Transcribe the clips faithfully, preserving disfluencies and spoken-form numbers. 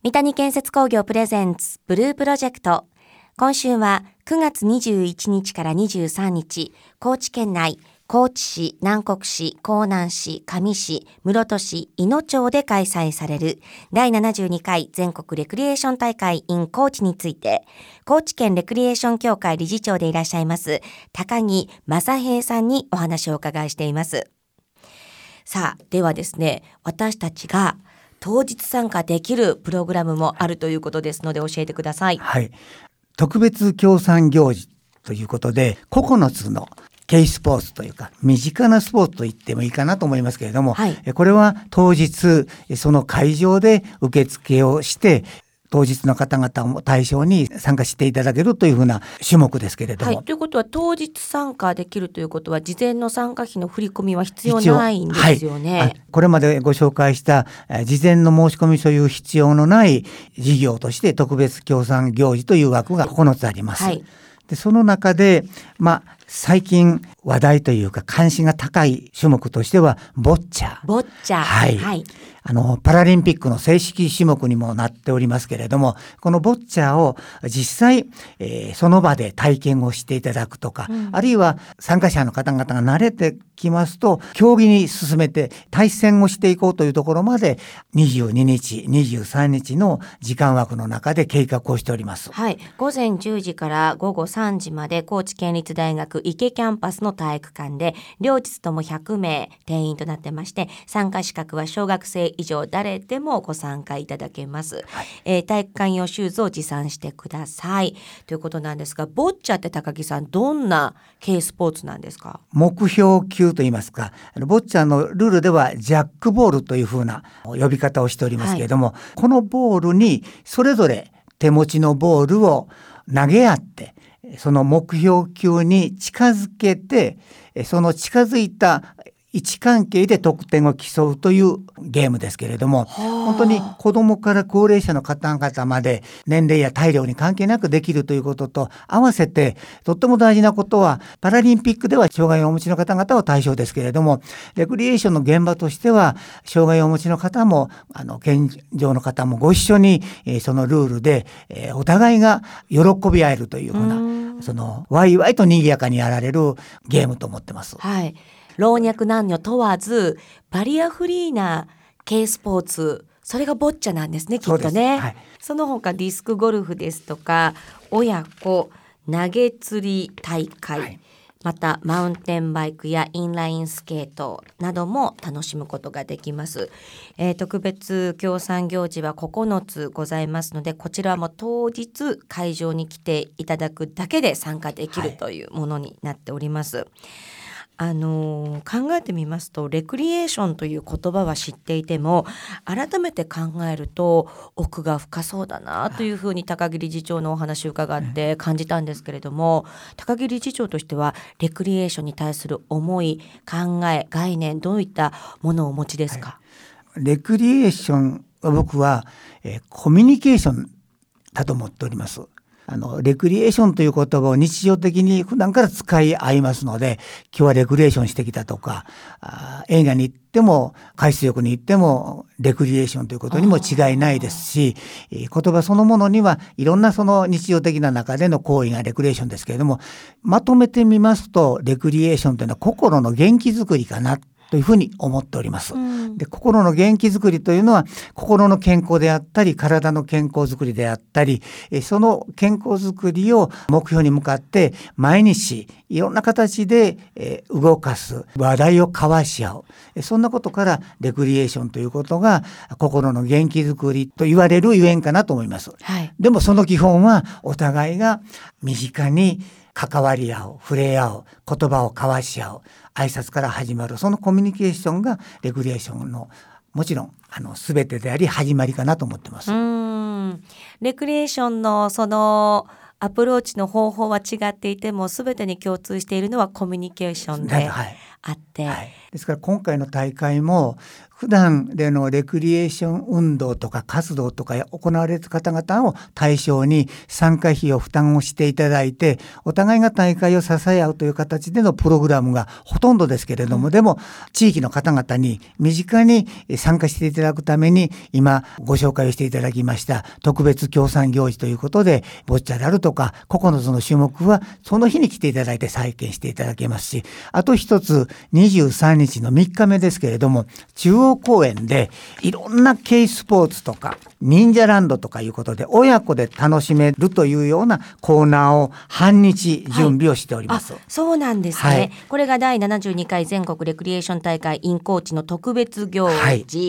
三谷建設工業プレゼンツブループロジェクト。今週はくがつにじゅういちにちからにじゅうさんにち、高知県内、高知市、南国市、香南市、香美市、室戸市、いの町で開催されるだいななじゅうにかい全国レクリエーション大会 in 高知について、高知県レクリエーション協会理事長でいらっしゃいます高木正平さんにお話をお伺いしています。さあ、ではですね、私たちが当日参加できるプログラムもあるということですので教えてください。 はい、特別協賛行事ということでここのつの軽スポーツというか身近なスポーツと言ってもいいかなと思いますけれども、はい、これは当日その会場で受付をして当日の方々も対象に参加していただけるというふうな種目ですけれども、 はい、ということは当日参加できるということは事前の参加費の振り込みは必要ないんですよね。 はい、これまでご紹介した事前の申し込みという必要のない事業として特別協賛行事という枠がここのつあります。はい、でその中で、まあ、最近話題というか関心が高い種目としてはボッチャボッチャ、 はいはい、あのパラリンピックの正式種目にもなっておりますけれども、このボッチャを実際、えー、その場で体験をしていただくとか、うん、あるいは参加者の方々が慣れてきますと競技に進めて対戦をしていこうというところまでにじゅうににちにじゅうさんにちの時間枠の中で計画をしております。 はい、ごぜんじゅうじからごごさんじまで高知県立大学池キャンパスの体育館で両日ともひゃくめい定員となってまして、参加資格は小学生以上誰でもご参加いただけます。はい、えー、体育館用シューズを持参してくださいということなんですが、ボッチャって高木さんどんな軽スポーツなんですか？ 目標級といいますか、ボッチャのルールではジャックボールというふうな呼び方をしておりますけれども、はい、このボールにそれぞれ手持ちのボールを投げ合ってその目標級に近づけてその近づいた位置関係で得点を競うというゲームですけれども、本当に子どもから高齢者の方々まで年齢や体力に関係なくできるということと合わせて、とっても大事なことはパラリンピックでは障害をお持ちの方々は対象ですけれども、レクリエーションの現場としては障害をお持ちの方もあの健常の方もご一緒に、えー、そのルールで、えー、お互いが喜び合えるというふうな、うそのワイワイと賑やかにやられるゲームと思ってます。 はい、老若男女問わずバリアフリーな軽スポーツ、それがボッチャなんですね、きっとね。 そ,、はい、その他ディスクゴルフですとか親子投げ釣り大会、はい、またマウンテンバイクやインラインスケートなども楽しむことができます。えー、特別協賛行事はここのつございますので、こちらも当日会場に来ていただくだけで参加できるというものになっております。はい、あのー、考えてみますとレクリエーションという言葉は知っていても改めて考えると奥が深そうだなというふうに高木理事長のお話を伺って感じたんですけれども、高木理事長としてはレクリエーションに対する思い、考え、概念、どういったものをお持ちですか？ はい、レクリエーションは僕は、えー、コミュニケーションだと思っております。あのレクリエーションという言葉を日常的に普段から使い合いますので、今日はレクリエーションしてきたとか、あ映画に行っても海水浴に行ってもレクリエーションということにも違いないですし、言葉そのものにはいろんなその日常的な中での行為がレクリエーションですけれども、まとめてみますとレクリエーションというのは心の元気づくりかなというふうに思っております。うん、で心の元気づくりというのは心の健康であったり体の健康づくりであったり、その健康づくりを目標に向かって毎日いろんな形で動かす、話題を交わし合う、そんなことからレクリエーションということが心の元気づくりと言われるゆえんかなと思います。はい、でもその基本はお互いが身近に関わり合う、触れ合う、言葉を交わし合う、挨拶から始まる、そのコミュニケーションがレクリエーションのもちろんあの全てであり始まりかなと思ってます。 うーん、レクリエーションのそのアプローチの方法は違っていても全てに共通しているのはコミュニケーションであって、 はい、ですから今回の大会も普段でのレクリエーション運動とか活動とか行われる方々を対象に参加費を負担をしていただいて、お互いが大会を支え合うという形でのプログラムがほとんどですけれども、うん、でも地域の方々に身近に参加していただくために今ご紹介をしていただきました特別協賛行事ということで、ボッチャであるとかここのつの種目はその日に来ていただいて再建していただけますし、あと一つにじゅうさんにちのみっかめですけれども、中央公園でいろんな軽スポーツとか忍者ランドとかいうことで親子で楽しめるというようなコーナーを半日準備をしております、 はい、あ、そうなんですね、はい、これがだいななじゅうにかい全国レクリエーション大会 in 高知の特別行事、はい、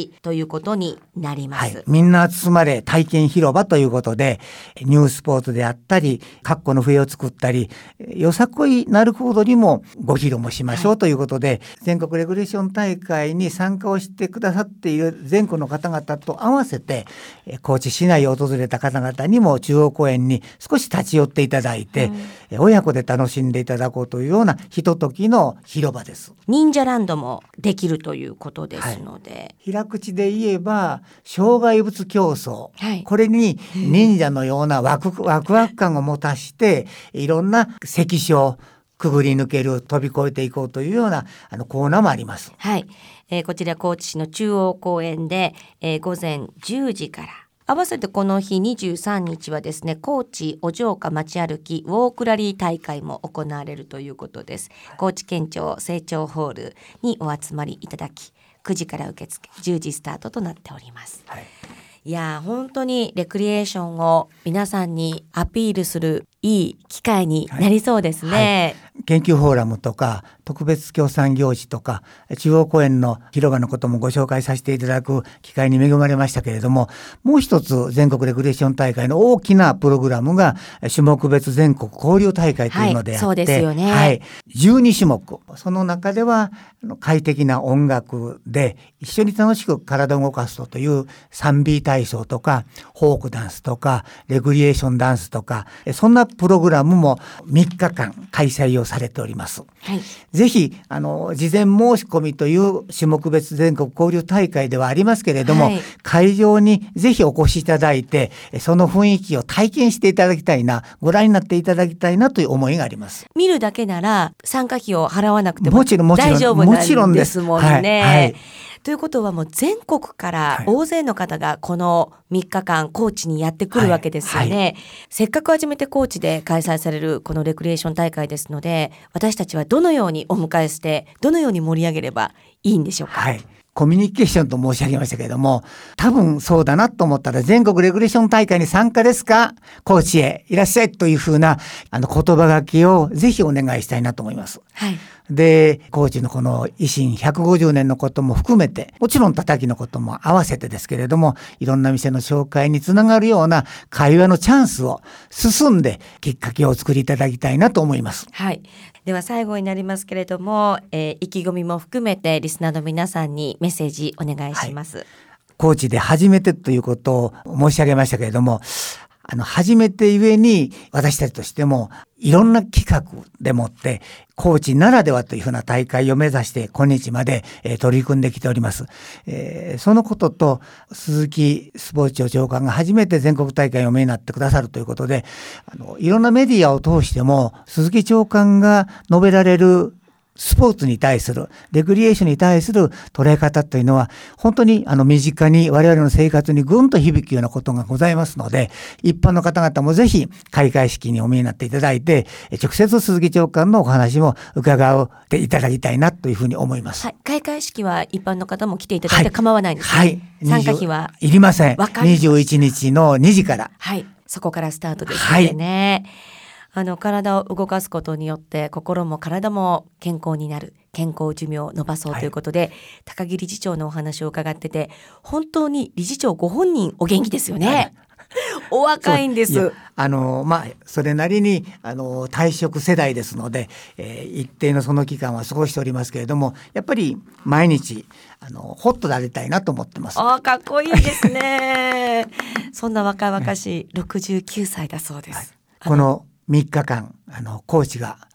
ということになります、 はい、みんな集まれ体験広場ということでニュースポーツであったりカッコの笛を作ったりよさこい鳴子踊りもご披露もしましょうということで、はい、全国レクリエーション大会に参加をしてくださっている全国の方々と合わせて高知市内を訪れた方々にも中央公園に少し立ち寄っていただいて、うん、親子で楽しんでいただこうというようなひとときの広場です。 忍者ランドもできるということですので、はい、 平口で言えば障害物競争、はい、これに忍者のようなワクワクワク感を持たしていろんな関所くぐり抜ける飛び越えていこうというようなあのコーナーもあります。 はい、えー、こちら高知市の中央公園で、えー、午前じゅうじから合わせてこの日にじゅうさんにちはですね、高知お城下街歩きウォークラリー大会も行われるということです。高知県庁成長ホールにお集まりいただきくじから受付じゅうじスタートとなっております、はい、いや本当にレクリエーションを皆さんにアピールするいい機会になりそうですね、はいはい、 研究フォーラムとか特別協賛行事とか中央公園の広場のこともご紹介させていただく機会に恵まれましたけれども、もう一つ全国レクリエーション大会の大きなプログラムが種目別全国交流大会というのであって、はい、そうですよね、はい、じゅうにしゅもく、その中では快適な音楽で一緒に楽しく体を動かすという スリービー 体操とかフォークダンスとかレクリエーションダンスとかそんなプログラムもみっかかん開催をされております、はい、ぜひあの事前申し込みという種目別全国交流大会ではありますけれども、はい、会場にぜひお越しいただいてその雰囲気を体験していただきたいな、ご覧になっていただきたいなという思いがあります。 見るだけなら参加費を払わなくても大丈夫なんですもんね。はいはい、ということはもう全国から大勢の方がこのみっかかん高知にやってくるわけですよね、はいはい、せっかく初めて高知で開催されるこのレクリエーション大会ですので、私たちはどのようにお迎えしてどのように盛り上げればいいんでしょうか。 はい、コミュニケーションと申し上げましたけれども、多分そうだなと思ったら全国レクリエーション大会に参加ですか、高知へいらっしゃいというふうなあの言葉がけをぜひお願いしたいなと思います。はい、で高知のこの維新ひゃくごじゅうねんのことも含めて、もちろん叩きのことも合わせてですけれども、いろんな店の紹介につながるような会話のチャンスを進んできっかけを作りいただきたいなと思います。 はい、では最後になりますけれども、えー、意気込みも含めてリスナーの皆さんにメッセージお願いします。はい、 高知で初めてということを申し上げましたけれども、あの初めてゆえに私たちとしてもいろんな企画でもって高知ならではというふうな大会を目指して今日まで、えー、取り組んできております、えー、そのことと鈴木スポーツ庁長官が初めて全国大会をお見えになってくださるということで、あのいろんなメディアを通しても鈴木長官が述べられるスポーツに対するレクリエーションに対する捉え方というのは本当にあの身近に我々の生活にぐんと響くようなことがございますので、一般の方々もぜひ開会式にお見えになっていただいて直接鈴木長官のお話も伺っていただきたいなというふうに思います。 はい、開会式は一般の方も来ていただいて構わないんですね。はい、参加費はいりません。にじゅういちにちのにじから、 はい、そこからスタートですのでね、はい、あの体を動かすことによって心も体も健康になる、健康寿命を伸ばそうということで、はい、高木理事長のお話を伺ってて、本当に理事長ご本人お元気ですよね。はい、お若いんです。 あの、まあ、それなりにあの退職世代ですので、えー、一定のその期間は過ごしておりますけれども、やっぱり毎日あのホッとなりたいなと思ってます。 あ、かっこいいですねそんな若々しいろくじゅうきゅうさいだそうです。はい、 このみっかかんあの高知が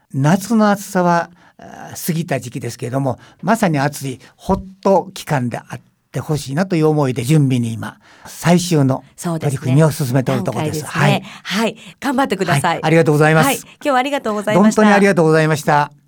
夏の暑さは過ぎた時期ですけれども、まさに暑いホット期間であってほしいなという思いで、準備に今最終の取り組みを進めているところです。 はい、はい、頑張ってください。 はい、ありがとうございます。はい、 今日はありがとうございました。 本当にありがとうございました。